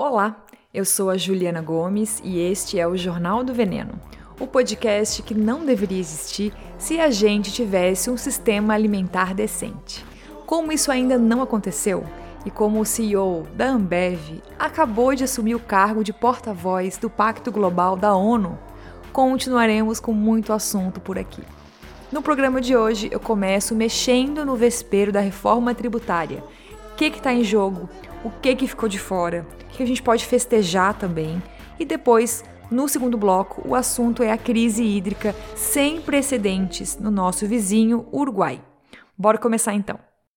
Olá, eu sou a Juliana Gomes e este é o Jornal do Veneno, o podcast que não deveria existir se a gente tivesse um sistema alimentar decente. Como isso ainda não aconteceu e como o CEO da Ambev acabou de assumir o cargo de porta-voz do Pacto Global da ONU, continuaremos com muito assunto por aqui. No programa de hoje eu começo mexendo no vespeiro da reforma tributária. O que está em jogo? O que ficou de fora? O que a gente pode festejar também? E depois, no segundo bloco, o assunto é a crise hídrica sem precedentes no nosso vizinho Uruguai. Bora começar então.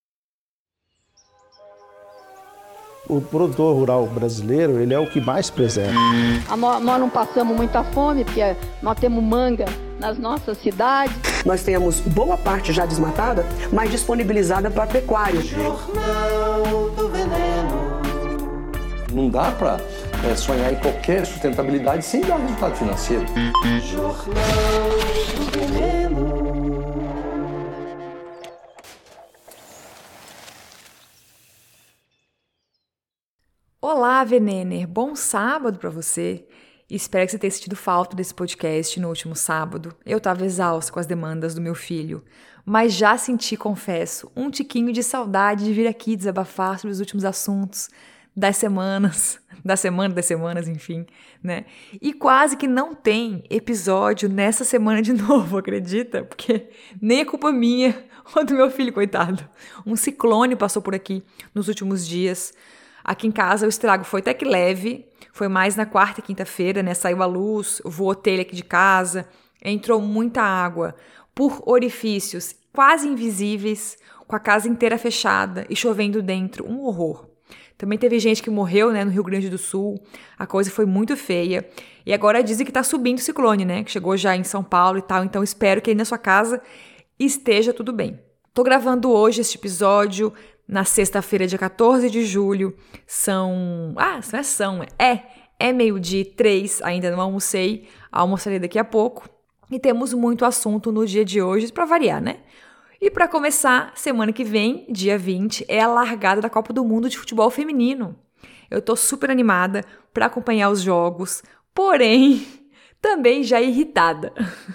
O produtor rural brasileiro, ele é o que mais preserva. Nós não passamos muita fome, porque nós temos manga nas nossas cidades. Nós temos boa parte já desmatada, mas disponibilizada para pecuária. Jornal do Veneno. Não dá para sonhar em qualquer sustentabilidade sem dar resultado financeiro. Jornal do Veneno. Olá, Venener! Bom sábado para você! Espero que você tenha sentido falta desse podcast no último sábado. Eu estava exausta com as demandas do meu filho, mas já senti, confesso, um tiquinho de saudade de vir aqui desabafar sobre os últimos assuntos das semanas, enfim, né? E quase que não tem episódio nessa semana de novo, acredita? Porque nem é culpa minha ou do meu filho, coitado. Um ciclone passou por aqui nos últimos dias. Aqui em casa o estrago foi até que leve, foi mais na quarta e quinta-feira, né? Saiu a luz, voou telha aqui de casa, entrou muita água por orifícios quase invisíveis, com a casa inteira fechada e chovendo dentro, um horror. Também teve gente que morreu, né, no Rio Grande do Sul, a coisa foi muito feia. E agora dizem que tá subindo o ciclone, né, que chegou já em São Paulo e tal, então espero que aí na sua casa esteja tudo bem. Tô gravando hoje este episódio na sexta-feira, dia 14 de julho, é meio-dia e 3, ainda não almocei, almoçarei daqui a pouco. E temos muito assunto no dia de hoje, para variar, né? E para começar, semana que vem, dia 20, é a largada da Copa do Mundo de Futebol Feminino. Eu tô super animada para acompanhar os jogos, porém, também já irritada.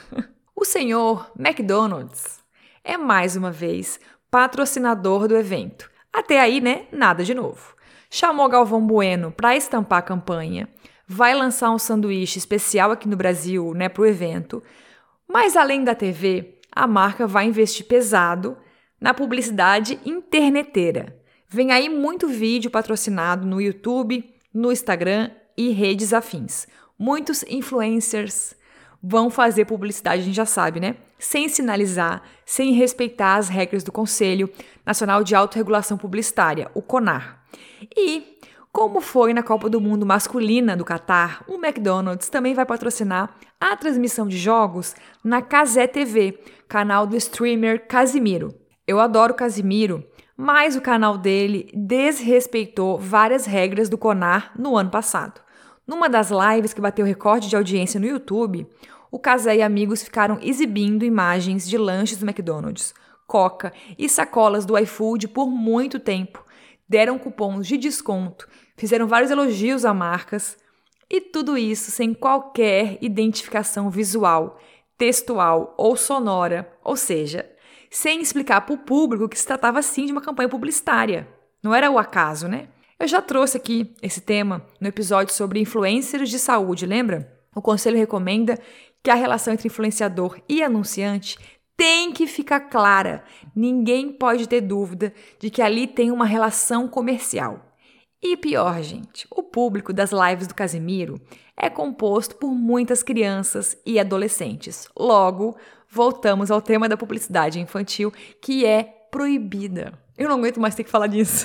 O senhor McDonald's é mais uma vez patrocinador do evento. Até aí, né? Nada de novo. Chamou Galvão Bueno para estampar a campanha, vai lançar um sanduíche especial aqui no Brasil, né, para o evento, mas além da TV, a marca vai investir pesado na publicidade interneteira. Vem aí muito vídeo patrocinado no YouTube, no Instagram e redes afins. Muitos influencers vão fazer publicidade, a gente já sabe, né? Sem sinalizar, sem respeitar as regras do Conselho Nacional de Autorregulação Publicitária, o CONAR. E, como foi na Copa do Mundo masculina do Catar, o McDonald's também vai patrocinar a transmissão de jogos na Cazé TV, canal do streamer Casimiro. Eu adoro o Casimiro, mas o canal dele desrespeitou várias regras do CONAR no ano passado. Numa das lives que bateu recorde de audiência no YouTube, o Cazé e amigos ficaram exibindo imagens de lanches do McDonald's, Coca e sacolas do iFood por muito tempo. Deram cupons de desconto, fizeram vários elogios a marcas e tudo isso sem qualquer identificação visual, textual ou sonora, ou seja, sem explicar para o público que se tratava sim de uma campanha publicitária. Não era o acaso, né? Eu já trouxe aqui esse tema no episódio sobre influencers de saúde, lembra? O Conselho recomenda que a relação entre influenciador e anunciante tem que ficar clara. Ninguém pode ter dúvida de que ali tem uma relação comercial. E pior, gente, o público das lives do Casimiro é composto por muitas crianças e adolescentes. Logo, voltamos ao tema da publicidade infantil, que é proibida. Eu não aguento mais ter que falar disso.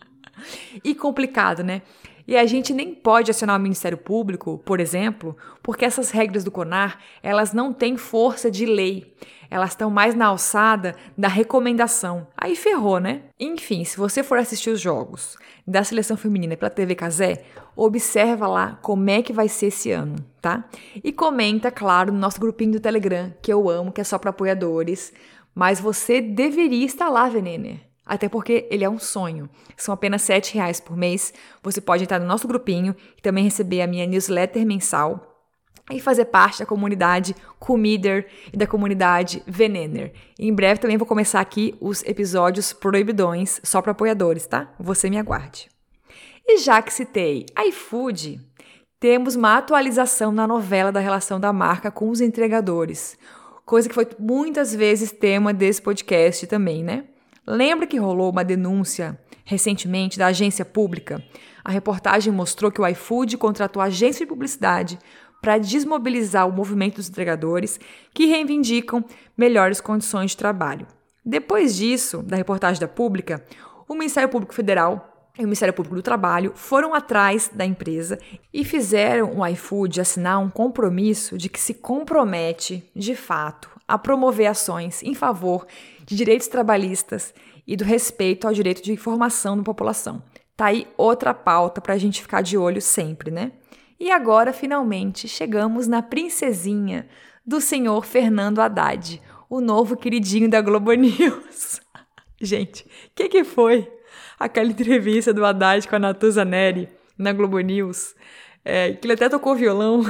E complicado, né? E a gente nem pode acionar o Ministério Público, por exemplo, porque essas regras do CONAR, elas não têm força de lei. Elas estão mais na alçada da recomendação. Aí ferrou, né? Enfim, se você for assistir os jogos da Seleção Feminina pela TV Cazé, observa lá como é que vai ser esse ano, tá? E comenta, claro, no nosso grupinho do Telegram, que eu amo, que é só para apoiadores. Mas você deveria estar lá, Venener. Até porque ele é um sonho. São apenas R$7 por mês. Você pode entrar no nosso grupinho e também receber a minha newsletter mensal e fazer parte da comunidade Comeder e da comunidade Venener. E em breve também vou começar aqui os episódios proibidões só para apoiadores, tá? Você me aguarde. E já que citei iFood, temos uma atualização na novela da relação da marca com os entregadores, coisa que foi muitas vezes tema desse podcast também, né? Lembra que rolou uma denúncia recentemente da agência pública? A reportagem mostrou que o iFood contratou a agência de publicidade para desmobilizar o movimento dos entregadores que reivindicam melhores condições de trabalho. Depois disso, da reportagem da Pública, o Ministério Público Federal e o Ministério Público do Trabalho foram atrás da empresa e fizeram o iFood assinar um compromisso de que se compromete, de fato, a promover ações em favor de direitos trabalhistas e do respeito ao direito de informação da população. Tá aí outra pauta para a gente ficar de olho sempre, né? E agora, finalmente, chegamos na princesinha do senhor Fernando Haddad, o novo queridinho da Globo News. Gente, o que foi aquela entrevista do Haddad com a Natuza Neri na Globo News? Que ele até tocou violão.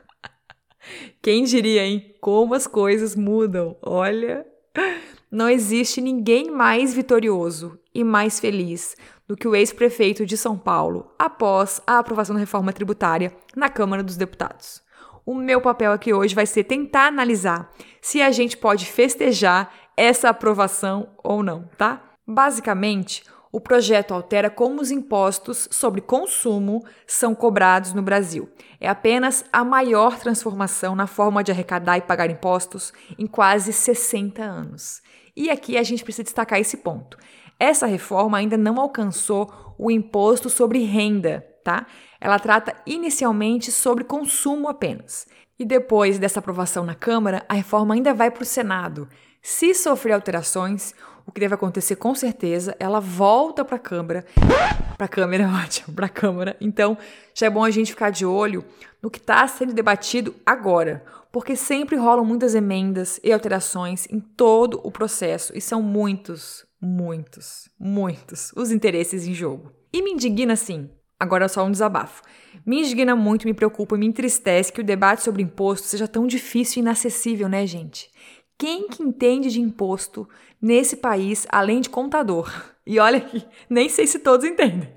Quem diria, hein? Como as coisas mudam. Olha, não existe ninguém mais vitorioso e mais feliz do que o ex-prefeito de São Paulo após a aprovação da reforma tributária na Câmara dos Deputados. O meu papel aqui hoje vai ser tentar analisar se a gente pode festejar essa aprovação ou não, tá? Basicamente, o projeto altera como os impostos sobre consumo são cobrados no Brasil. É apenas a maior transformação na forma de arrecadar e pagar impostos em quase 60 anos. E aqui a gente precisa destacar esse ponto. Essa reforma ainda não alcançou o imposto sobre renda, tá? Ela trata inicialmente sobre consumo apenas. E depois dessa aprovação na Câmara, a reforma ainda vai para o Senado. Se sofrer alterações, o que deve acontecer com certeza, ela volta para a Câmara. Para a Câmara, ótimo, para a Câmara. Então, já é bom a gente ficar de olho no que está sendo debatido agora, porque sempre rolam muitas emendas e alterações em todo o processo, e são muitos os interesses em jogo. E me indigna, sim, agora é só um desabafo, me indigna muito, me preocupa e me entristece que o debate sobre imposto seja tão difícil e inacessível, né, gente? Quem que entende de imposto nesse país, além de contador? E olha que nem sei se todos entendem.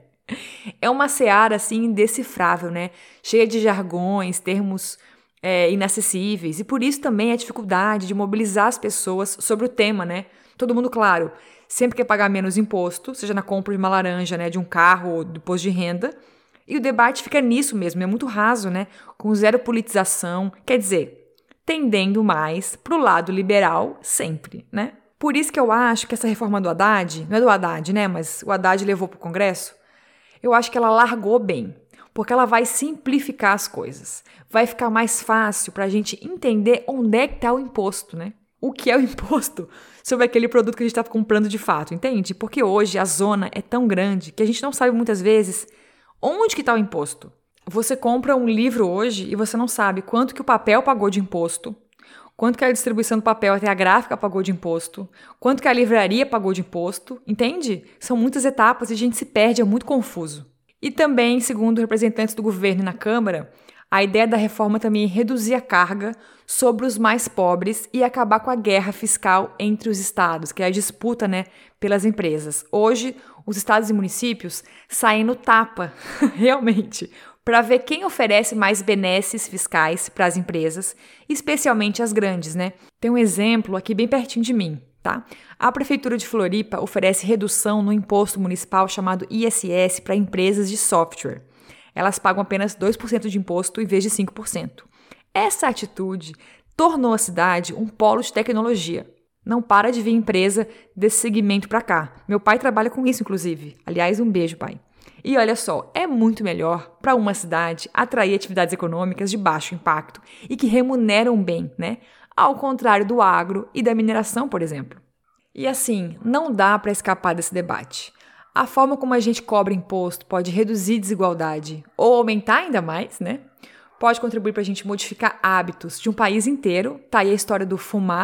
É uma seara, assim, indecifrável, né? Cheia de jargões, termos inacessíveis, e por isso também a dificuldade de mobilizar as pessoas sobre o tema, né? Todo mundo, claro, sempre quer pagar menos imposto, seja na compra de uma laranja, né, de um carro ou do imposto de renda, e o debate fica nisso mesmo, é muito raso, né, com zero politização, quer dizer, tendendo mais para o lado liberal sempre, né? Por isso que eu acho que essa reforma do Haddad, não é do Haddad, né, mas o Haddad levou para o Congresso, eu acho que ela largou bem, porque ela vai simplificar as coisas, vai ficar mais fácil para a gente entender onde é que está o imposto, né? O que é o imposto sobre aquele produto que a gente está comprando de fato, entende? Porque hoje a zona é tão grande que a gente não sabe muitas vezes onde que está o imposto. Você compra um livro hoje e você não sabe quanto que o papel pagou de imposto, quanto que a distribuição do papel até a gráfica pagou de imposto, quanto que a livraria pagou de imposto, entende? São muitas etapas e a gente se perde, é muito confuso. E também, segundo representantes do governo na Câmara, a ideia da reforma também é reduzir a carga sobre os mais pobres e acabar com a guerra fiscal entre os estados, que é a disputa, né, pelas empresas. Hoje, os estados e municípios saem no tapa, realmente, para ver quem oferece mais benesses fiscais para as empresas, especialmente as grandes, né? Tem um exemplo aqui bem pertinho de mim, tá? A Prefeitura de Floripa oferece redução no imposto municipal chamado ISS para empresas de software. Elas pagam apenas 2% de imposto em vez de 5%. Essa atitude tornou a cidade um polo de tecnologia. Não para de vir empresa desse segmento para cá. Meu pai trabalha com isso, inclusive. Aliás, um beijo, pai. E olha só, é muito melhor para uma cidade atrair atividades econômicas de baixo impacto e que remuneram bem, né? Ao contrário do agro e da mineração, por exemplo. E assim, não dá para escapar desse debate. A forma como a gente cobra imposto pode reduzir desigualdade ou aumentar ainda mais, né? Pode contribuir para a gente modificar hábitos de um país inteiro. Tá aí a história do fumar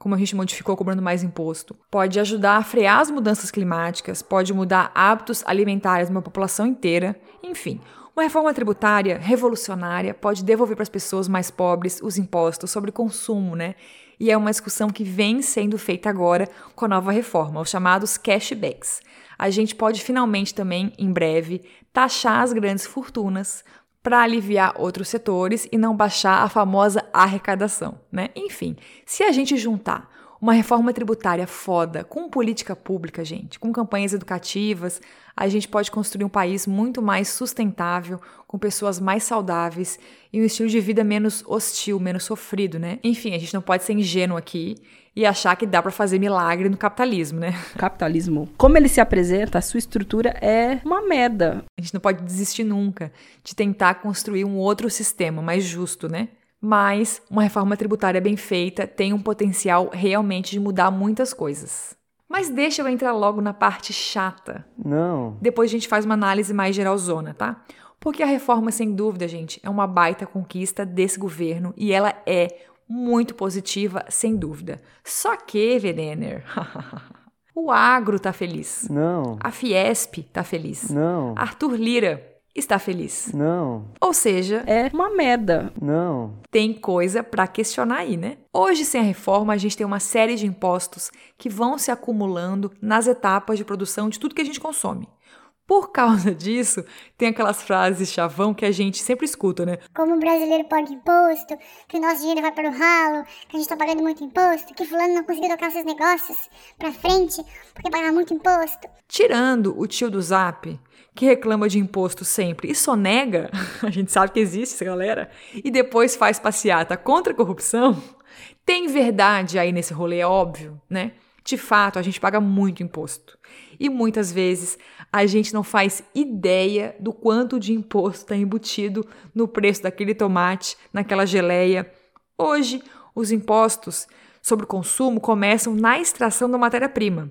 como a gente modificou cobrando mais imposto. Pode ajudar a frear as mudanças climáticas, pode mudar hábitos alimentares de uma população inteira, enfim. Uma reforma tributária revolucionária pode devolver para as pessoas mais pobres os impostos sobre consumo, né? E é uma discussão que vem sendo feita agora com a nova reforma, os chamados cashbacks. A gente pode finalmente também, em breve, taxar as grandes fortunas para aliviar outros setores e não baixar a famosa arrecadação, né? Enfim, se a gente juntar uma reforma tributária foda com política pública, gente, com campanhas educativas, a gente pode construir um país muito mais sustentável, com pessoas mais saudáveis e um estilo de vida menos hostil, menos sofrido, né? Enfim, a gente não pode ser ingênuo aqui e achar que dá pra fazer milagre no capitalismo, né? O capitalismo, como ele se apresenta, a sua estrutura é uma merda. A gente não pode desistir nunca de tentar construir um outro sistema mais justo, né? Mas uma reforma tributária bem feita tem um potencial realmente de mudar muitas coisas. Mas deixa eu entrar logo na parte chata. Não. Depois a gente faz uma análise mais geralzona, tá? Porque a reforma, sem dúvida, gente, é uma baita conquista desse governo e ela é muito positiva, sem dúvida. Só que, Wedener, o agro tá feliz. Não. A Fiesp tá feliz. Não. Arthur Lira está feliz. Não. Ou seja, É uma merda. Não. tem coisa para questionar aí, né? Hoje, sem a reforma, a gente tem uma série de impostos que vão se acumulando nas etapas de produção de tudo que a gente consome. Por causa disso, tem aquelas frases chavão que a gente sempre escuta, né? Como o brasileiro paga imposto, que o nosso dinheiro vai para o ralo, que a gente tá pagando muito imposto, que fulano não conseguiu tocar seus negócios pra frente porque paga muito imposto. Tirando o tio do Zap, que reclama de imposto sempre e sonega, a gente sabe que existe essa galera, e depois faz passeata contra a corrupção, tem verdade aí nesse rolê, é óbvio, né? De fato, a gente paga muito imposto. E muitas vezes a gente não faz ideia do quanto de imposto está embutido no preço daquele tomate, naquela geleia. Hoje, os impostos sobre o consumo começam na extração da matéria-prima.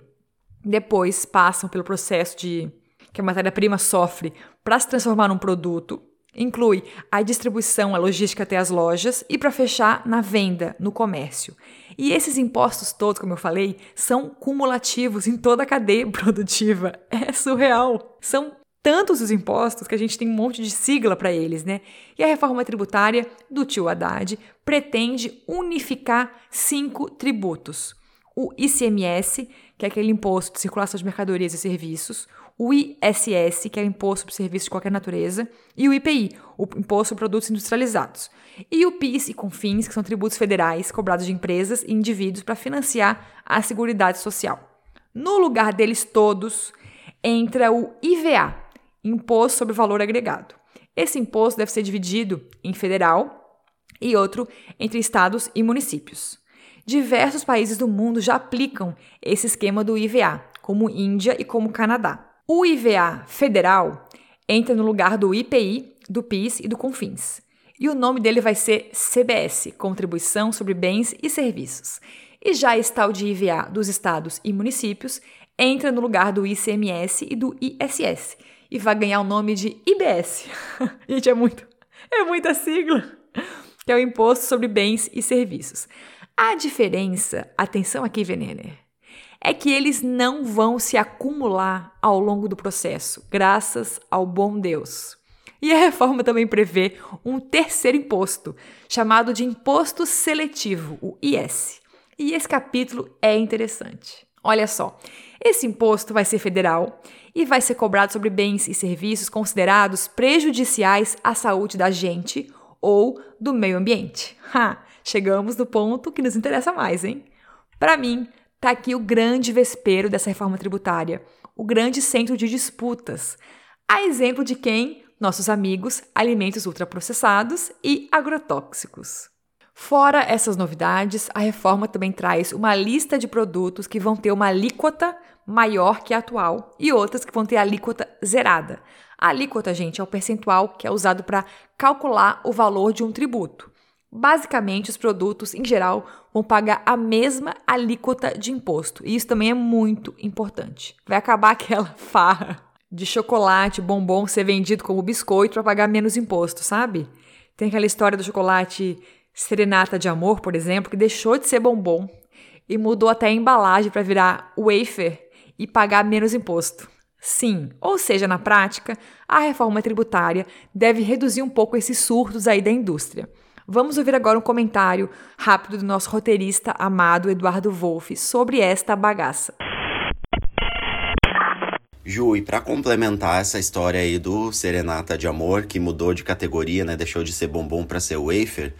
Depois passam pelo processo que a matéria-prima sofre para se transformar num produto. Inclui a distribuição, a logística até as lojas e para fechar na venda, no comércio. E esses impostos todos, como eu falei, são cumulativos em toda a cadeia produtiva. É surreal. São tantos os impostos que a gente tem um monte de sigla para eles, né? E a reforma tributária do tio Haddad pretende unificar 5 tributos. O ICMS, que é aquele imposto de circulação de mercadorias e serviços, o ISS, que é o imposto sobre serviços de qualquer natureza, e o IPI, o imposto sobre produtos industrializados. E o PIS e CONFINS, que são tributos federais cobrados de empresas e indivíduos para financiar a Seguridade Social. No lugar deles todos, entra o IVA, Imposto sobre Valor Agregado. Esse imposto deve ser dividido em federal e outro entre estados e municípios. Diversos países do mundo já aplicam esse esquema do IVA, como Índia e como Canadá. O IVA federal entra no lugar do IPI, do PIS e do CONFINS. E o nome dele vai ser CBS, Contribuição sobre Bens e Serviços. E já esse tal de IVA dos estados e municípios entra no lugar do ICMS e do ISS. E vai ganhar o nome de IBS. Gente, é muita sigla. Que é o Imposto sobre Bens e Serviços. A diferença, atenção aqui, Wedener, é que eles não vão se acumular ao longo do processo, graças ao bom Deus. E a reforma também prevê um terceiro imposto, chamado de Imposto Seletivo, o IS. E esse capítulo é interessante. Olha só, esse imposto vai ser federal e vai ser cobrado sobre bens e serviços considerados prejudiciais à saúde da gente ou do meio ambiente. Chegamos no ponto que nos interessa mais, hein? Para mim, tá aqui o grande vespeiro dessa reforma tributária, o grande centro de disputas. A exemplo de quem? Nossos amigos, alimentos ultraprocessados e agrotóxicos. Fora essas novidades, a reforma também traz uma lista de produtos que vão ter uma alíquota maior que a atual e outras que vão ter a alíquota zerada. A alíquota, gente, é o percentual que é usado para calcular o valor de um tributo. Basicamente, os produtos, em geral, vão pagar a mesma alíquota de imposto. E isso também é muito importante. Vai acabar aquela farra de chocolate, bombom ser vendido como biscoito para pagar menos imposto, sabe? Tem aquela história do chocolate Serenata de Amor, por exemplo, que deixou de ser bombom e mudou até a embalagem para virar wafer e pagar menos imposto. Sim, ou seja, na prática, a reforma tributária deve reduzir um pouco esses surtos aí da indústria. Vamos ouvir agora um comentário rápido do nosso roteirista amado Eduardo Wolff sobre esta bagaça. Ju, e para complementar essa história aí do Serenata de Amor, que mudou de categoria, né, deixou de ser bombom para ser wafer,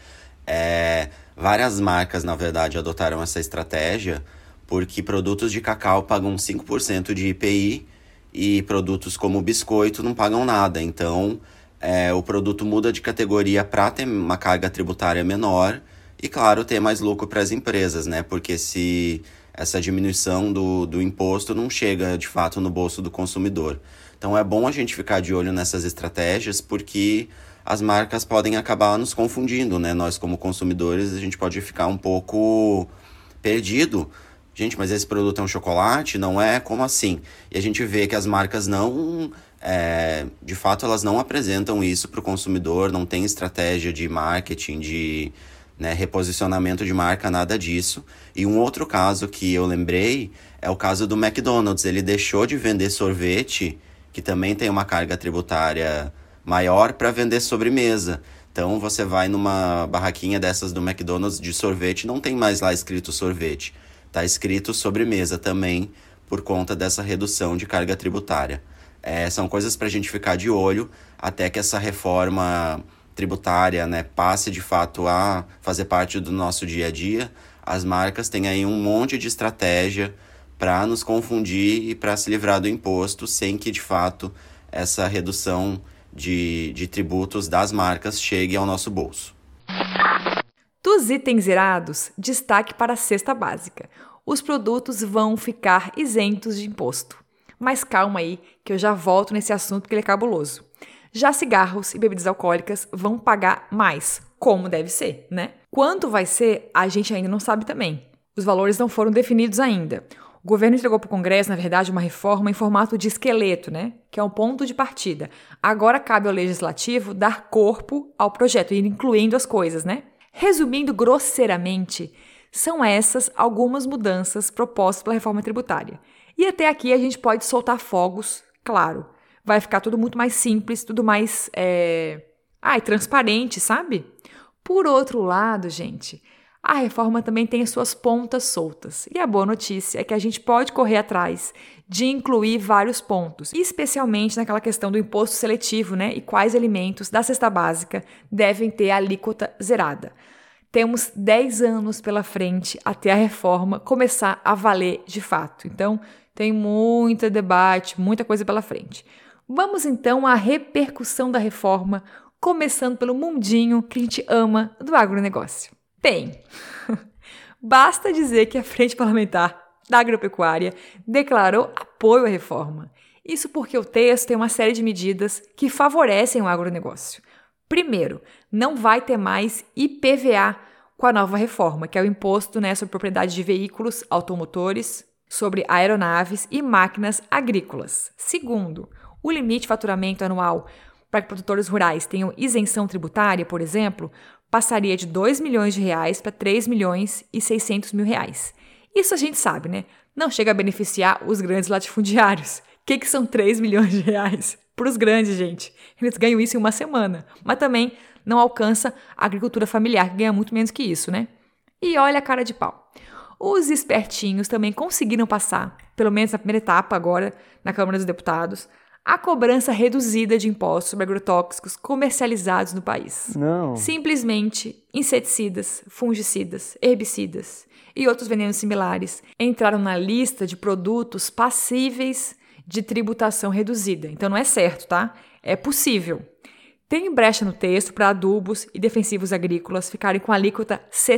várias marcas, na verdade, adotaram essa estratégia, porque produtos de cacau pagam 5% de IPI e produtos como biscoito não pagam nada. Então, o produto muda de categoria para ter uma carga tributária menor e, claro, ter mais lucro para as empresas, né? Porque se essa diminuição do imposto não chega, de fato, no bolso do consumidor. Então, é bom a gente ficar de olho nessas estratégias, porque as marcas podem acabar nos confundindo, né? Nós, como consumidores, a gente pode ficar um pouco perdido. Gente, mas esse produto é um chocolate? Não é? Como assim? E a gente vê que as marcas não... de fato, elas não apresentam isso para o consumidor, não tem estratégia de marketing, de reposicionamento de marca, nada disso. E um outro caso que eu lembrei é o caso do McDonald's. Ele deixou de vender sorvete, que também tem uma carga tributária maior, para vender sobremesa. Então, você vai numa barraquinha dessas do McDonald's de sorvete, não tem mais lá escrito sorvete. Está escrito sobremesa também, por conta dessa redução de carga tributária. São coisas para a gente ficar de olho até que essa reforma tributária, passe de fato a fazer parte do nosso dia a dia. As marcas têm aí um monte de estratégia para nos confundir e para se livrar do imposto, sem que de fato essa redução de tributos das marcas chegue ao nosso bolso. Dos itens zerados, destaque para a cesta básica. Os produtos vão ficar isentos de imposto. Mas calma aí, que eu já volto nesse assunto porque ele é cabuloso. Já cigarros e bebidas alcoólicas vão pagar mais, como deve ser, né? Quanto vai ser, a gente ainda não sabe também. Os valores não foram definidos ainda. O governo entregou para o Congresso, na verdade, uma reforma em formato de esqueleto, né? Que é um ponto de partida. Agora cabe ao Legislativo dar corpo ao projeto, ir incluindo as coisas, né? Resumindo grosseiramente, são essas algumas mudanças propostas pela reforma tributária. E até aqui a gente pode soltar fogos, claro. Vai ficar tudo muito mais simples, tudo mais transparente, sabe? Por outro lado, gente, a reforma também tem as suas pontas soltas. E a boa notícia é que a gente pode correr atrás de incluir vários pontos, especialmente naquela questão do imposto seletivo, né? E quais alimentos da cesta básica devem ter a alíquota zerada. Temos 10 anos pela frente até a reforma começar a valer de fato. Então, tem muito debate, muita coisa pela frente. Vamos então à repercussão da reforma, começando pelo mundinho que a gente ama do agronegócio. Bem, basta dizer que a Frente Parlamentar da Agropecuária declarou apoio à reforma. Isso porque o texto tem uma série de medidas que favorecem o agronegócio. Primeiro, não vai ter mais IPVA com a nova reforma, que é o imposto sobre propriedade de veículos automotores, sobre aeronaves e máquinas agrícolas. Segundo, o limite de faturamento anual para que produtores rurais tenham isenção tributária, por exemplo, passaria de R$2 milhões para R$3 milhões e 600 mil reais. Isso a gente sabe, né? Não chega a beneficiar os grandes latifundiários. O que são R$3 milhões para os grandes, gente? Eles ganham isso em uma semana. Mas também não alcança a agricultura familiar, que ganha muito menos que isso, né? E olha a cara de pau. Os espertinhos também conseguiram passar, pelo menos na primeira etapa agora, na Câmara dos Deputados, a cobrança reduzida de impostos sobre agrotóxicos comercializados no país. Não. Simplesmente, inseticidas, fungicidas, herbicidas e outros venenos similares entraram na lista de produtos passíveis de tributação reduzida. Então não é certo, tá? É possível. Tem brecha no texto para adubos e defensivos agrícolas ficarem com a alíquota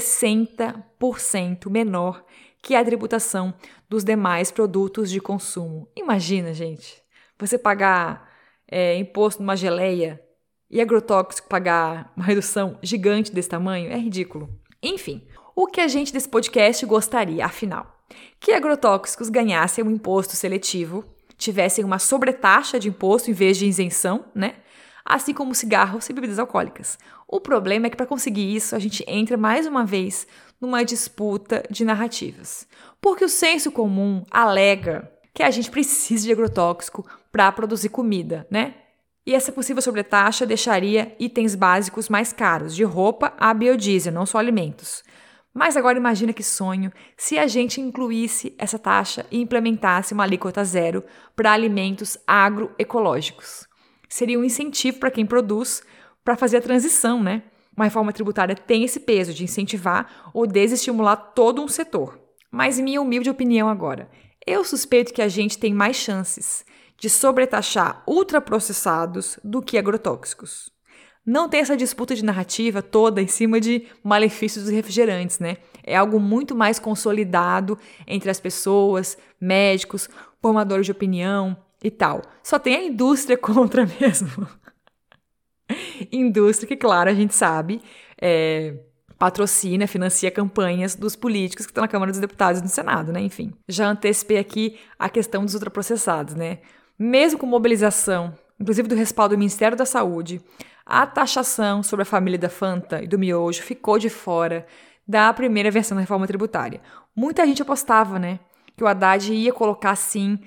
60% menor que a tributação dos demais produtos de consumo. Imagina, gente, você pagar imposto numa geleia e agrotóxico pagar uma redução gigante desse tamanho é ridículo. Enfim, o que a gente desse podcast gostaria, afinal? Que agrotóxicos ganhassem um imposto seletivo, tivessem uma sobretaxa de imposto em vez de isenção, né? assim como cigarros e bebidas alcoólicas. O problema é que para conseguir isso, a gente entra mais uma vez numa disputa de narrativas. Porque o senso comum alega que a gente precisa de agrotóxico para produzir comida, né? E essa possível sobretaxa deixaria itens básicos mais caros, de roupa a biodiesel, não só alimentos. Mas agora imagina que sonho se a gente incluísse essa taxa e implementasse uma alíquota zero para alimentos agroecológicos. Seria um incentivo para quem produz para fazer a transição, né? Uma reforma tributária tem esse peso de incentivar ou desestimular todo um setor. Mas em minha humilde opinião agora, eu suspeito que a gente tem mais chances de sobretaxar ultraprocessados do que agrotóxicos. Não tem essa disputa de narrativa toda em cima de malefícios dos refrigerantes, né? É algo muito mais consolidado entre as pessoas, médicos, formadores de opinião e tal. Só tem a indústria contra mesmo. Indústria que, claro, a gente sabe, patrocina, financia campanhas dos políticos que estão na Câmara dos Deputados e no Senado, né? Enfim, já antecipei aqui a questão dos ultraprocessados, né? Mesmo com mobilização, inclusive do respaldo do Ministério da Saúde, a taxação sobre a família da Fanta e do miojo ficou de fora da primeira versão da reforma tributária. Muita gente apostava, né, que o Haddad ia colocar, sim,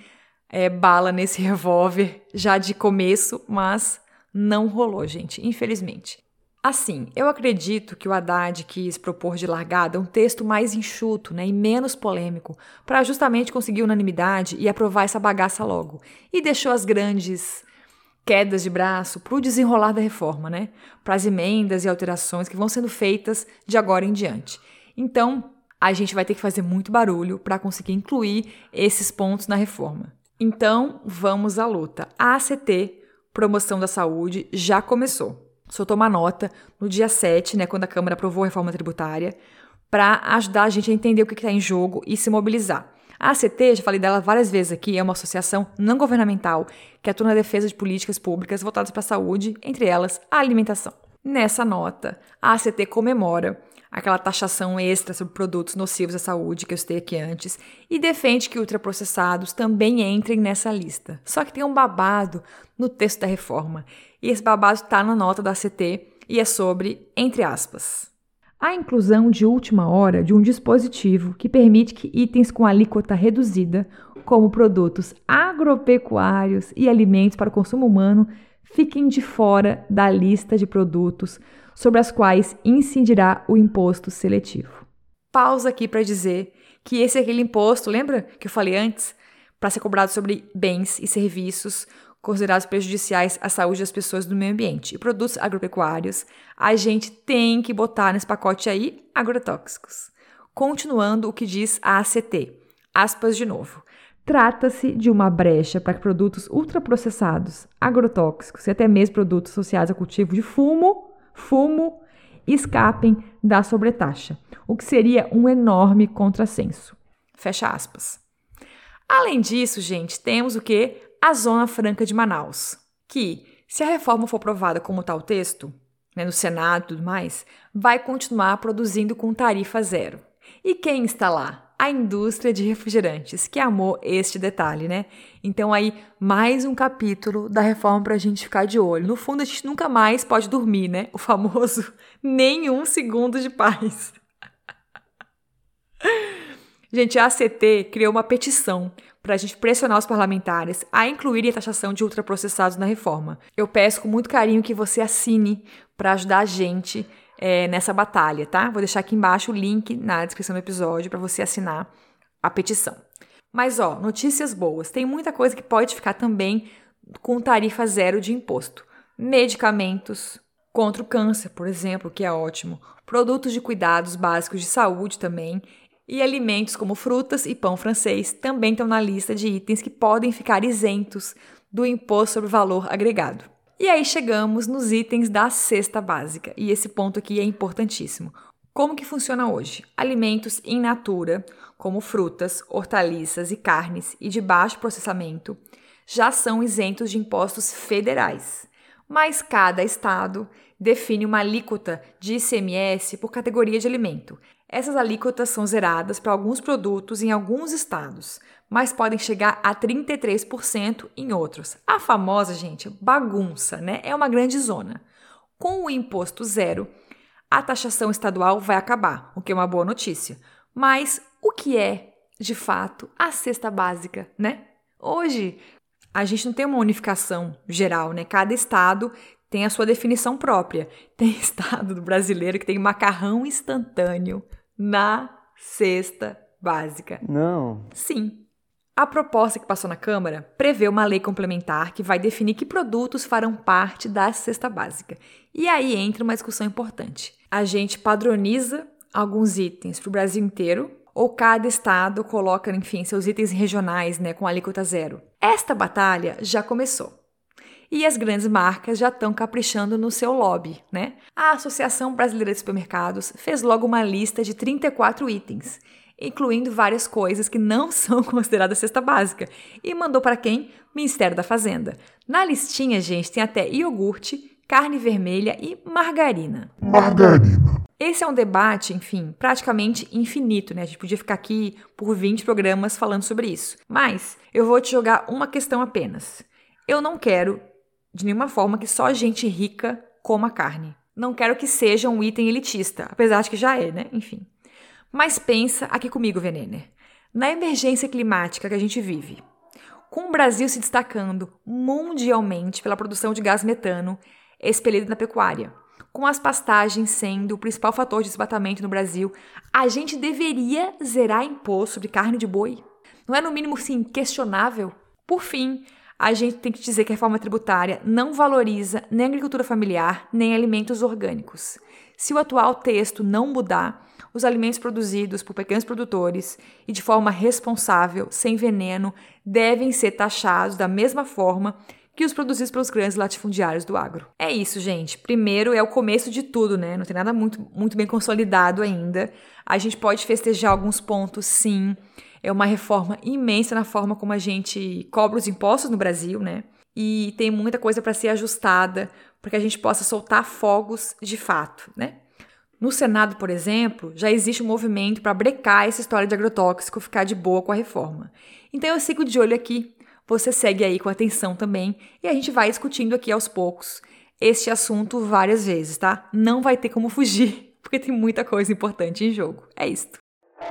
bala nesse revólver já de começo, mas não rolou, gente, infelizmente. Assim, eu acredito que o Haddad quis propor de largada um texto mais enxuto, né, e menos polêmico, para justamente conseguir unanimidade e aprovar essa bagaça logo. E deixou as grandes quedas de braço para o desenrolar da reforma, né? Para as emendas e alterações que vão sendo feitas de agora em diante. Então, a gente vai ter que fazer muito barulho para conseguir incluir esses pontos na reforma. Então, vamos à luta. A ACT, Promoção da Saúde, já começou. Soltou uma nota no dia 7, né, quando a Câmara aprovou a reforma tributária, para ajudar a gente a entender o que está em jogo e se mobilizar. A ACT, já falei dela várias vezes aqui, é uma associação não governamental que atua na defesa de políticas públicas voltadas para a saúde, entre elas a alimentação. Nessa nota, a ACT comemora aquela taxação extra sobre produtos nocivos à saúde que eu citei aqui antes e defende que ultraprocessados também entrem nessa lista. Só que tem um babado no texto da reforma e esse babado está na nota da ACT e é sobre, entre aspas, a inclusão de última hora de um dispositivo que permite que itens com alíquota reduzida, como produtos agropecuários e alimentos para o consumo humano, fiquem de fora da lista de produtos sobre as quais incidirá o imposto seletivo. Pausa aqui para dizer que esse é aquele imposto, lembra que eu falei antes? Para ser cobrado sobre bens e serviços considerados prejudiciais à saúde das pessoas do meio ambiente. E produtos agropecuários, a gente tem que botar nesse pacote aí agrotóxicos. Continuando o que diz a ACT, aspas de novo. Trata-se de uma brecha para que produtos ultraprocessados, agrotóxicos e até mesmo produtos associados ao cultivo de fumo, escapem da sobretaxa, o que seria um enorme contrassenso. Fecha aspas. Além disso, gente, temos o quê? A Zona Franca de Manaus, que, se a reforma for aprovada como está o texto, né, no Senado e tudo mais, vai continuar produzindo com tarifa zero. E quem está lá? A indústria de refrigerantes, que amou este detalhe, né? Então aí, mais um capítulo da reforma para a gente ficar de olho. No fundo, a gente nunca mais pode dormir, né? O famoso nenhum segundo de paz. Gente, a ACT criou uma petição para a gente pressionar os parlamentares a incluírem a taxação de ultraprocessados na reforma. Eu peço com muito carinho que você assine para ajudar a gente nessa batalha, tá? Vou deixar aqui embaixo o link na descrição do episódio para você assinar a petição. Mas, notícias boas. Tem muita coisa que pode ficar também com tarifa zero de imposto. Medicamentos contra o câncer, por exemplo, que é ótimo. Produtos de cuidados básicos de saúde também. E alimentos como frutas e pão francês também estão na lista de itens que podem ficar isentos do imposto sobre valor agregado. E aí chegamos nos itens da cesta básica, e esse ponto aqui é importantíssimo. Como que funciona hoje? Alimentos in natura, como frutas, hortaliças e carnes e de baixo processamento, já são isentos de impostos federais. mas cada estado define uma alíquota de ICMS por categoria de alimento. Essas alíquotas são zeradas para alguns produtos em alguns estados, mas podem chegar a 33% em outros. A famosa, gente, bagunça, né? É uma grande zona. Com o imposto zero, a taxação estadual vai acabar, o que é uma boa notícia. Mas o que é, de fato, a cesta básica, né? Hoje, a gente não tem uma unificação geral, né? Cada estado tem a sua definição própria. Tem estado do brasileiro que tem macarrão instantâneo na cesta básica. Não. Sim. A proposta que passou na Câmara prevê uma lei complementar que vai definir que produtos farão parte da cesta básica. E aí entra uma discussão importante. A gente padroniza alguns itens para o Brasil inteiro ou cada estado coloca, enfim, seus itens regionais, né, com alíquota zero. Esta batalha já começou. E as grandes marcas já estão caprichando no seu lobby, né? A Associação Brasileira de Supermercados fez logo uma lista de 34 itens, incluindo várias coisas que não são consideradas cesta básica, e mandou para quem? Ministério da Fazenda. Na listinha, gente, tem até iogurte, carne vermelha e margarina. Esse é um debate, enfim, praticamente infinito, né? A gente podia ficar aqui por 20 programas falando sobre isso. Mas eu vou te jogar uma questão apenas. Eu não quero, de nenhuma forma, que só gente rica coma carne. Não quero que seja um item elitista, apesar de que já é, né? Enfim. Mas pensa aqui comigo, Venener. Na emergência climática que a gente vive, com o Brasil se destacando mundialmente pela produção de gás metano expelido na pecuária, com as pastagens sendo o principal fator de desmatamento no Brasil, a gente deveria zerar imposto sobre carne de boi? Não é, no mínimo, sim, questionável? Por fim, a gente tem que dizer que a reforma tributária não valoriza nem a agricultura familiar, nem alimentos orgânicos. Se o atual texto não mudar, os alimentos produzidos por pequenos produtores e de forma responsável, sem veneno, devem ser taxados da mesma forma que os produzidos pelos grandes latifundiários do agro. É isso, gente. Primeiro, é o começo de tudo, né? Não tem nada muito bem consolidado ainda. A gente pode festejar alguns pontos, sim. É uma reforma imensa na forma como a gente cobra os impostos no Brasil, né? E tem muita coisa para ser ajustada para que a gente possa soltar fogos de fato, né? No Senado, por exemplo, já existe um movimento para brecar essa história de agrotóxico ficar de boa com a reforma. Então eu sigo de olho aqui. Você segue aí com atenção também e a gente vai discutindo aqui aos poucos este assunto várias vezes, tá? Não vai ter como fugir, porque tem muita coisa importante em jogo. É isto.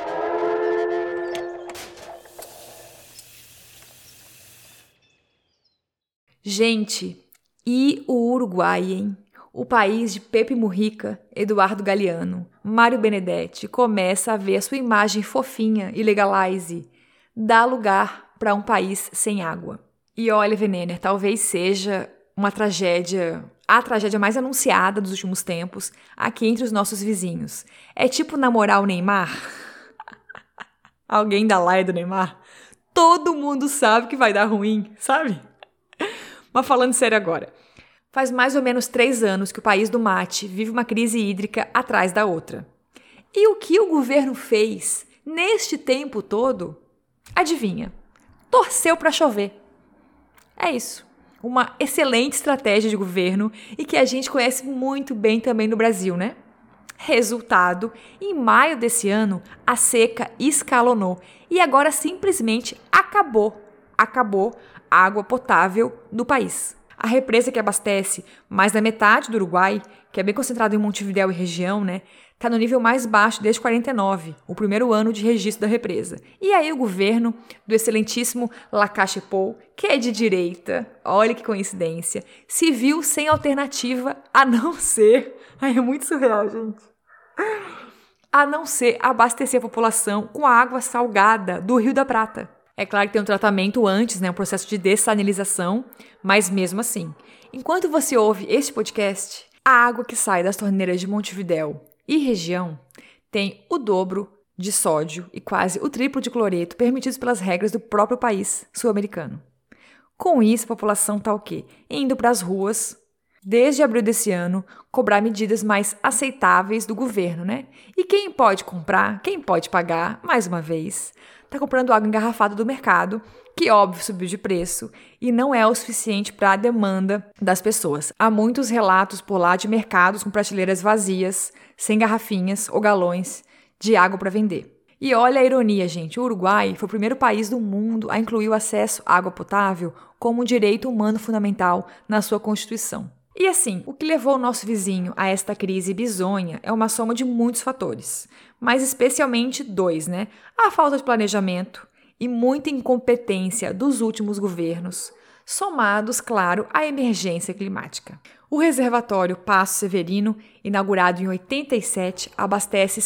Gente, e o Uruguai, hein? O país de Pepe Mujica, Eduardo Galeano, Mário Benedetti começa a ver a sua imagem fofinha e legalize, dá lugar para um país sem água. E olha, Venener, talvez seja uma tragédia, a tragédia mais anunciada dos últimos tempos aqui entre os nossos vizinhos. É tipo namorar o Neymar? Alguém da laia do Neymar? Todo mundo sabe que vai dar ruim, sabe? Mas falando sério agora, faz mais ou menos 3 anos que o país do mate vive uma crise hídrica atrás da outra. E o que o governo fez neste tempo todo? Adivinha? Torceu para chover. É isso. Uma excelente estratégia de governo e que a gente conhece muito bem também no Brasil, né? Resultado, em maio desse ano, a seca escalonou e agora simplesmente acabou a água potável do país. A represa que abastece mais da metade do Uruguai, que é bem concentrado em Montevidéu e região, né, está no nível mais baixo desde 49, o primeiro ano de registro da represa. E aí o governo do excelentíssimo Lacalle Pou, que é de direita, olha que coincidência, se viu sem alternativa a não ser... Ai, é muito surreal, gente. A não ser abastecer a população com a água salgada do Rio da Prata. É claro que tem um tratamento antes, né, um processo de dessalinização, mas mesmo assim. Enquanto você ouve este podcast, a água que sai das torneiras de Montevidéu e região tem o dobro de sódio e quase o triplo de cloreto permitidos pelas regras do próprio país sul-americano. Com isso, a população está o quê? Indo para as ruas, desde abril desse ano, cobrar medidas mais aceitáveis do governo, né? E quem pode comprar, quem pode pagar, mais uma vez, está comprando água engarrafada do mercado, que óbvio subiu de preço e não é o suficiente para a demanda das pessoas. Há muitos relatos por lá de mercados com prateleiras vazias, sem garrafinhas ou galões de água para vender. E olha a ironia, gente, o Uruguai foi o primeiro país do mundo a incluir o acesso à água potável como um direito humano fundamental na sua Constituição. E assim, o que levou o nosso vizinho a esta crise bizonha é uma soma de muitos fatores, mas especialmente 2, né? A falta de planejamento e muita incompetência dos últimos governos, somados, claro, à emergência climática. O reservatório Passo Severino, inaugurado em 87, abastece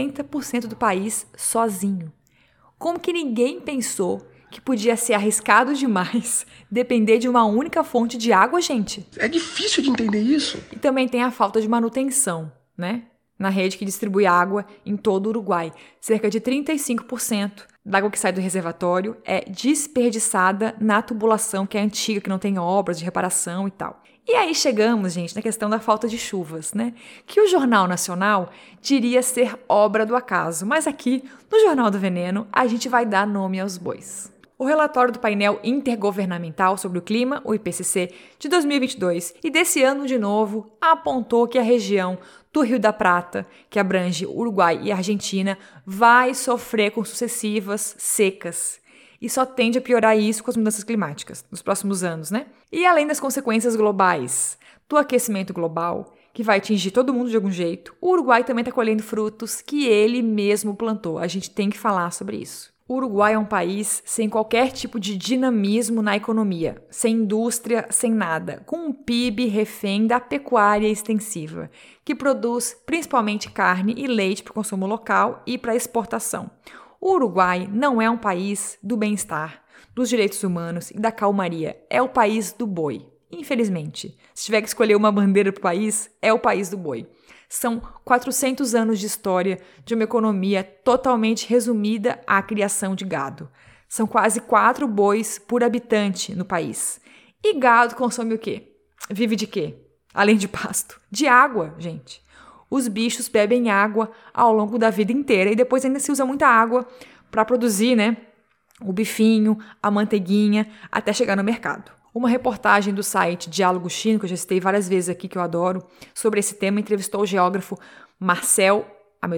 60% do país sozinho. Como que ninguém pensou que podia ser arriscado demais depender de uma única fonte de água, gente? É difícil de entender isso. E também tem a falta de manutenção, né? Na rede que distribui água em todo o Uruguai. Cerca de 35% da água que sai do reservatório é desperdiçada na tubulação, que é antiga, que não tem obras de reparação e tal. E aí chegamos, gente, na questão da falta de chuvas, né? Que o Jornal Nacional diria ser obra do acaso, mas aqui, no Jornal do Veneno, a gente vai dar nome aos bois. O relatório do painel intergovernamental sobre o clima, o IPCC, de 2022 e desse ano de novo, apontou que a região do Rio da Prata, que abrange Uruguai e Argentina, vai sofrer com sucessivas secas. E só tende a piorar isso com as mudanças climáticas nos próximos anos, né? E além das consequências globais do aquecimento global, que vai atingir todo mundo de algum jeito, o Uruguai também está colhendo frutos que ele mesmo plantou. A gente tem que falar sobre isso. O Uruguai é um país sem qualquer tipo de dinamismo na economia, sem indústria, sem nada, com um PIB refém da pecuária extensiva, que produz principalmente carne e leite para o consumo local e para exportação. O Uruguai não é um país do bem-estar, dos direitos humanos e da calmaria, é o país do boi. Infelizmente, se tiver que escolher uma bandeira para o país, é o país do boi. São 400 anos de história de uma economia totalmente resumida à criação de gado. São quase 4 bois por habitante no país. E gado consome o quê? Vive de quê? Além de pasto. De água, gente. Os bichos bebem água ao longo da vida inteira e depois ainda se usa muita água para produzir, né, o bifinho, a manteiguinha, até chegar no mercado. Uma reportagem do site Diálogo Chino, que eu já citei várias vezes aqui, que eu adoro, sobre esse tema, entrevistou o geógrafo Marcel,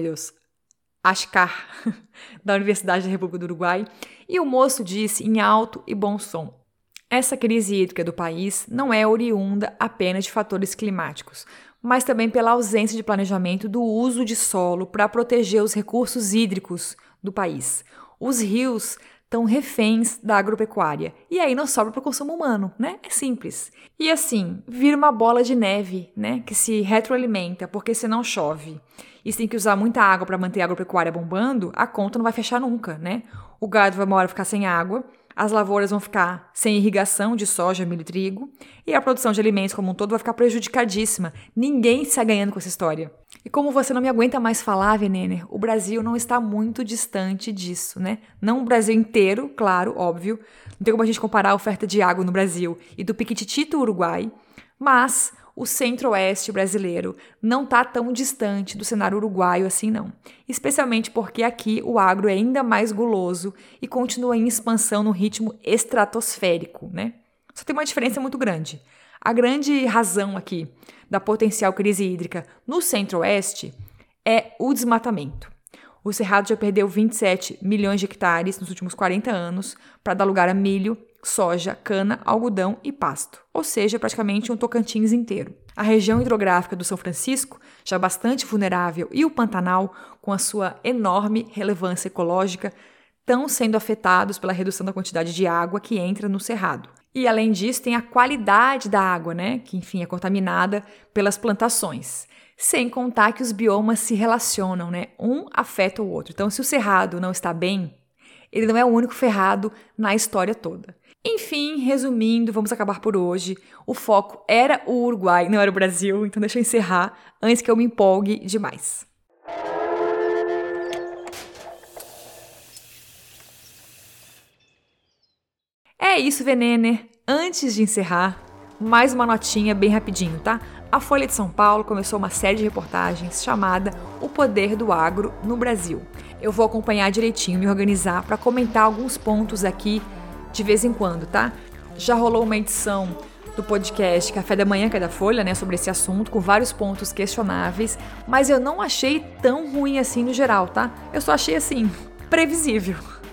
Ascar, da Universidade da República do Uruguai, e o moço disse em alto e bom som: essa crise hídrica do país não é oriunda apenas de fatores climáticos, mas também pela ausência de planejamento do uso de solo para proteger os recursos hídricos do país. Os rios estão reféns da agropecuária. E aí não sobra para o consumo humano, né? É simples. E assim, vira uma bola de neve, né? Que se retroalimenta, porque se não chove e se tem que usar muita água para manter a agropecuária bombando, a conta não vai fechar nunca, né? O gado vai uma hora ficar sem água, as lavouras vão ficar sem irrigação de soja, milho e trigo, e a produção de alimentos como um todo vai ficar prejudicadíssima. Ninguém está ganhando com essa história. E como você não me aguenta mais falar, Venener, o Brasil não está muito distante disso, né? Não o Brasil inteiro, claro, óbvio. Não tem como a gente comparar a oferta de água no Brasil e do Piquititito Uruguai, mas o centro-oeste brasileiro não está tão distante do cenário uruguaio assim, não. Especialmente porque aqui o agro é ainda mais guloso e continua em expansão no ritmo estratosférico, né? Só tem uma diferença muito grande. A grande razão aqui da potencial crise hídrica no centro-oeste é o desmatamento. O Cerrado já perdeu 27 milhões de hectares nos últimos 40 anos para dar lugar a milho, soja, cana, algodão e pasto, ou seja, praticamente um Tocantins inteiro. A região hidrográfica do São Francisco, já bastante vulnerável, e o Pantanal, com a sua enorme relevância ecológica, estão sendo afetados pela redução da quantidade de água que entra no Cerrado. E, além disso, tem a qualidade da água, né? Que, enfim, é contaminada pelas plantações. Sem contar que os biomas se relacionam, né? Um afeta o outro. Então, se o Cerrado não está bem, ele não é o único ferrado na história toda. Enfim, resumindo, vamos acabar por hoje. O foco era o Uruguai, não era o Brasil. Então, deixa eu encerrar antes que eu me empolgue demais. É isso, Venener. Antes de encerrar, mais uma notinha bem rapidinho, tá? A Folha de São Paulo começou uma série de reportagens chamada O Poder do Agro no Brasil. Eu vou acompanhar direitinho, me organizar para comentar alguns pontos aqui de vez em quando, tá? Já rolou uma edição do podcast Café da Manhã, que é da Folha, né, sobre esse assunto, com vários pontos questionáveis, mas eu não achei tão ruim assim no geral, tá? Eu só achei assim, previsível.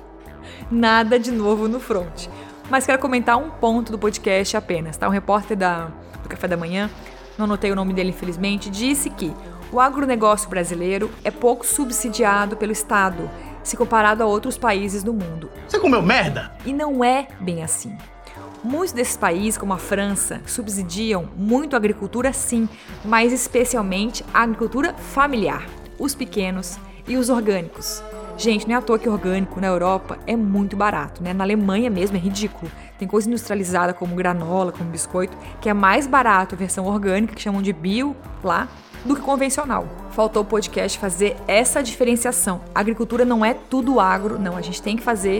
Nada de novo no front. Mas quero comentar um ponto do podcast apenas, tá? Um repórter do Café da Manhã, não anotei o nome dele infelizmente, disse que o agronegócio brasileiro é pouco subsidiado pelo Estado, se comparado a outros países do mundo. Você comeu merda? E não é bem assim. Muitos desses países, como a França, subsidiam muito a agricultura, sim, mas especialmente a agricultura familiar, os pequenos e os orgânicos. Gente, não é à toa que orgânico na Europa é muito barato, né? Na Alemanha mesmo é ridículo. Tem coisa industrializada como granola, como biscoito, que é mais barato a versão orgânica, que chamam de bio lá, do que convencional. Faltou o podcast fazer essa diferenciação. A agricultura não é tudo agro, não. A gente tem que fazer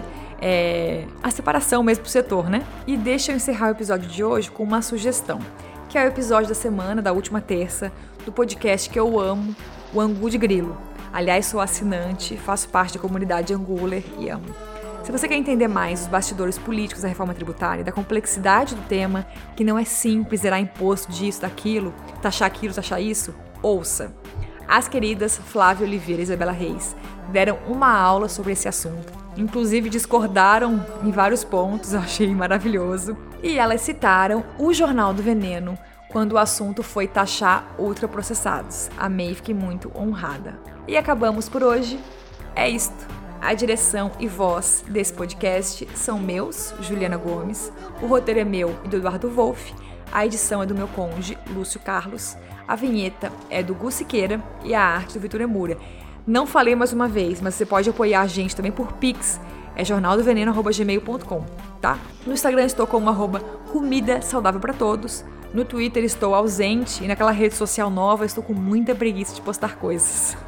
a separação mesmo pro setor, né? E deixa eu encerrar o episódio de hoje com uma sugestão, que é o episódio da semana, da última terça, do podcast que eu amo, o Angu de Grilo. Aliás, sou assinante, faço parte da comunidade Anguler e amo. Se você quer entender mais os bastidores políticos da reforma tributária, da complexidade do tema, que não é simples zerar imposto disso, daquilo, taxar isso, ouça. As queridas Flávia Oliveira e Isabela Reis deram uma aula sobre esse assunto. Inclusive discordaram em vários pontos, eu achei maravilhoso. E elas citaram o Jornal do Veneno quando o assunto foi taxar ultraprocessados. Amei, fiquei muito honrada. E acabamos por hoje. É isto. A direção e voz desse podcast são meus, Juliana Gomes. O roteiro é meu e do Eduardo Wolff. A edição é do meu cônjuge, Lúcio Carlos. A vinheta é do Gu Siqueira e a arte do Vitor Emura. Não falei mais uma vez, mas você pode apoiar a gente também por Pix. É jornaldoveneno@gmail.com, tá? No Instagram estou como @comida saudável para todos. No Twitter estou ausente e naquela rede social nova estou com muita preguiça de postar coisas.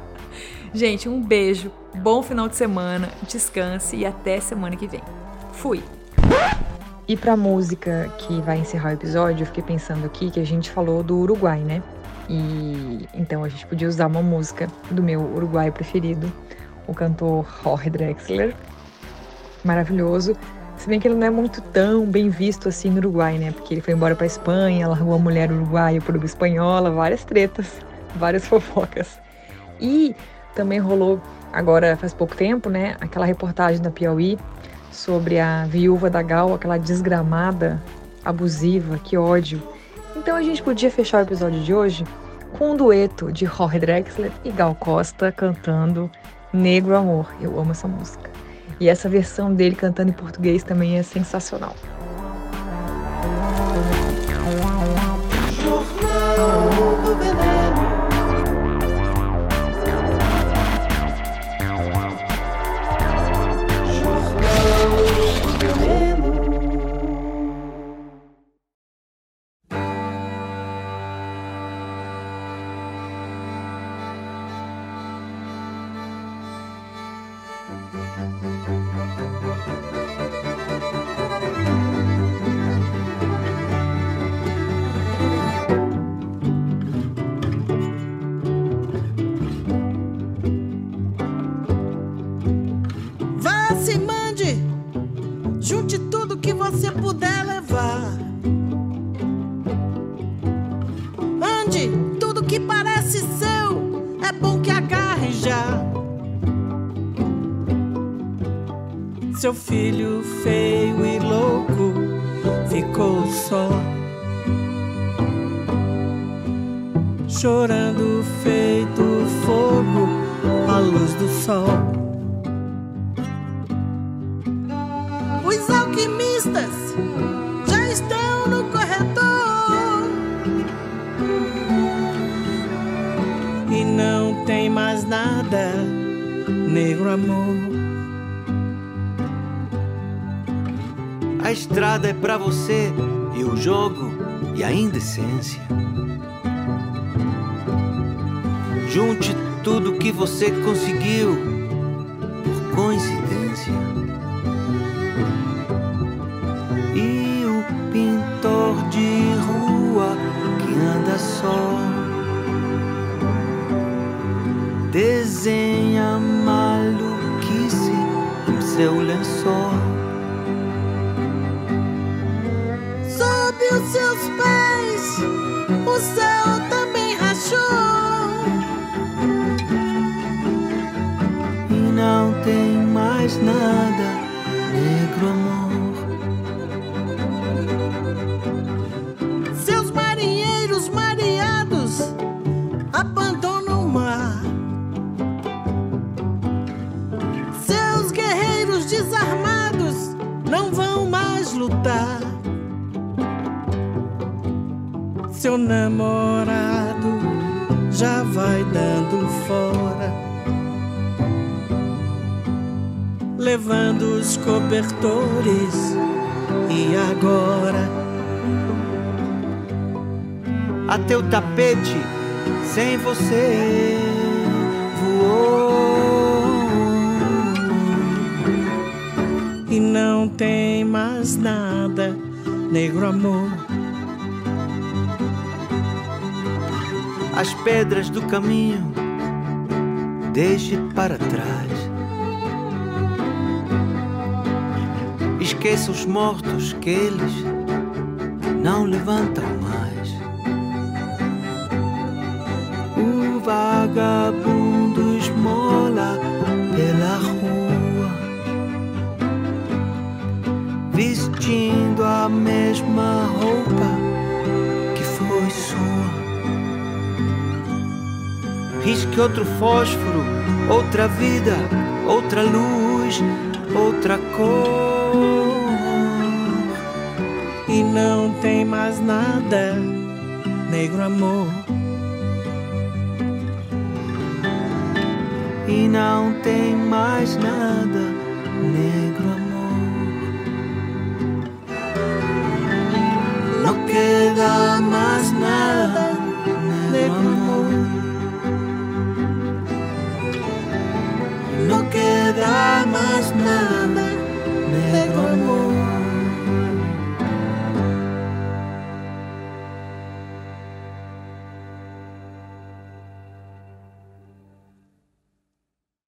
Gente, um beijo, bom final de semana, descanse e até semana que vem. Fui! E pra música que vai encerrar o episódio, eu fiquei pensando aqui que a gente falou do Uruguai, né? E então a gente podia usar uma música do meu uruguaio preferido, o cantor Jorge Drexler. Maravilhoso. Se bem que ele não é muito tão bem visto assim no Uruguai, né? Porque ele foi embora pra Espanha, largou a mulher uruguaia por uma espanhola, várias tretas, várias fofocas. E também rolou, agora faz pouco tempo, né? Aquela reportagem da Piauí sobre a viúva da Gal, aquela desgramada, abusiva, que ódio. Então a gente podia fechar o episódio de hoje com um dueto de Jorge Drexler e Gal Costa cantando Negro Amor. Eu amo essa música. E essa versão dele cantando em português também é sensacional. Junte tudo que você puder levar. Ande, tudo que parece seu, é bom que agarre já. Seu filho feio e louco ficou só, chorando feito fogo à luz do sol. Os alquimistas já estão no corredor e não tem mais nada, negro amor. A estrada é pra você e o jogo e a indecência. Junte tudo que você conseguiu por coincidência. E o pintor de rua que anda só desenha maluquice em seu lençol. o céu também rachou. E não tem mais nada, negro amor. Seus marinheiros mareados abandonam o mar. Seus guerreiros desarmados não vão mais lutar. Seu namorado já vai dando fora, levando os cobertores. E agora? Até o tapete sem você voou. E não tem mais nada, negro amor. As pedras do caminho deixe para trás. Esqueça os mortos que eles não levantam mais. O vagabundo esmola pela rua, vestindo a mesma roupa que foi sua. Risque outro fósforo, outra vida, outra luz, outra cor. E não tem mais nada, negro amor. E não tem mais nada, negro amor.